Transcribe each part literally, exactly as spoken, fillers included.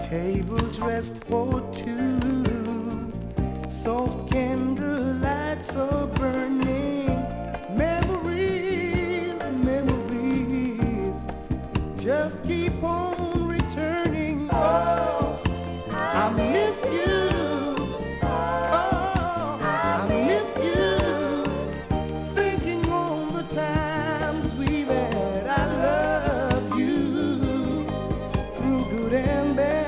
Table dressed for two, soft candle lights are burning. Memories, memories, just keep on returning. Oh, I miss you. Oh, I miss you. Thinking on the times we've had. I love you through good and bad.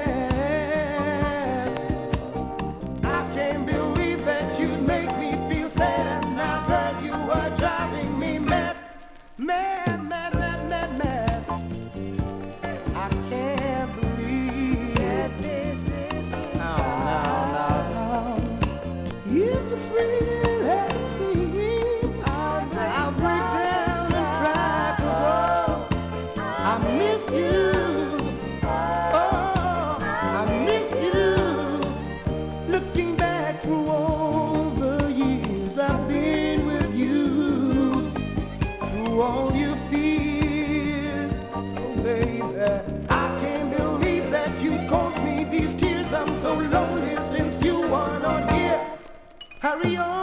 Mad, mad, mad, mad, mad. I can't believe that this is the no, no, no, no. If it's real as it seems, I'll break, I'll break down and cry, 'cause oh, I miss you. Oh, I miss you. Looking back through all the years I've been with you, through all your fears, oh baby, I can't believe that you caused me these tears. I'm so lonely since you are not here. Hurry on.